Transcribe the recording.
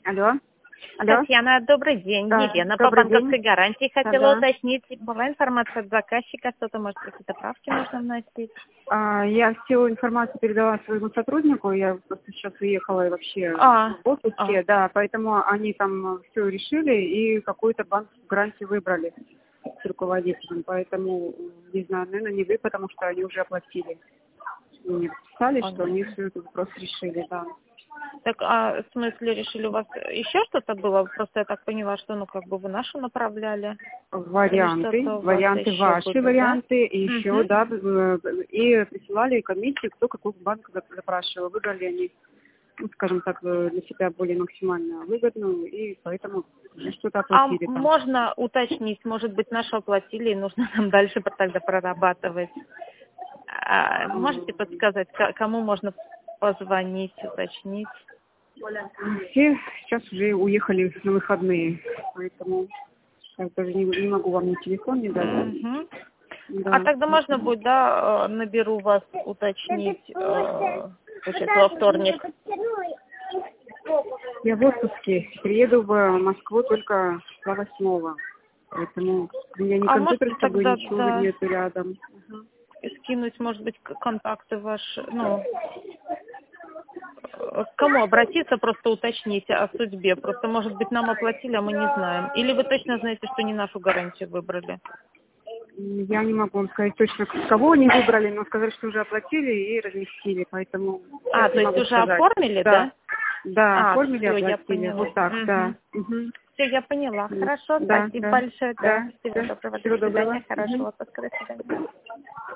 Алло. Алло. Татьяна, добрый день. Да, Елена, по добрый банковской день. гарантии хотела Да. уточнить. Была информация от заказчика, что-то, может, какие-то правки нужно вносить? Я всю информацию передала своему сотруднику, я просто сейчас уехала и вообще А, в отпуске, да, поэтому они там все решили и какой-то банк гарантии выбрали с руководителем, поэтому, не знаю, наверное, не вы, потому что они уже оплатили. Мне писали, что они все этот вопрос решили, да. Так, а в смысле решили у вас еще что-то было? Просто я так поняла, что, ну, как бы вы нашу направляли. Варианты Или что-то у вас еще ваши будет, варианты, да? и еще, да, и присылали комиссии, кто какой банк запрашивал. Выбрали они, ну, скажем так, для себя более максимально выгодную, и поэтому что-то А оплатили там. можно уточнить, может быть, нашу оплатили, и нужно нам дальше тогда прорабатывать? Можете подсказать, кому можно позвонить, уточнить? Все сейчас уже уехали на выходные, поэтому сейчас даже не могу вам ни телефон не дать. Мгм. Да. А тогда можно будет, да, наберу вас, уточнить, получается, во вторник. Я в отпуске, приеду в Москву только до 8-го, поэтому у меня ни А компьютера можете с собой, тогда, ничего да, нету рядом. скинуть, может быть, контакты ваши, ну, к кому обратиться, просто уточнить о судьбе. Просто, может быть, нам оплатили, а мы не знаем. Или вы точно знаете, что не нашу гарантию выбрали? Я не могу вам сказать точно, кого они выбрали, но сказали, что уже оплатили и разместили, поэтому сейчас То не есть могу уже сказать. оформили, да? Да, оформили, Все, я оплатили, поняла. вот так, да. Угу. Все, я поняла. Хорошо, Да, спасибо да, большое. Да. да, Всего да. доброго. До Всего свидания. доброго. Хорошего отпуска. До свидания.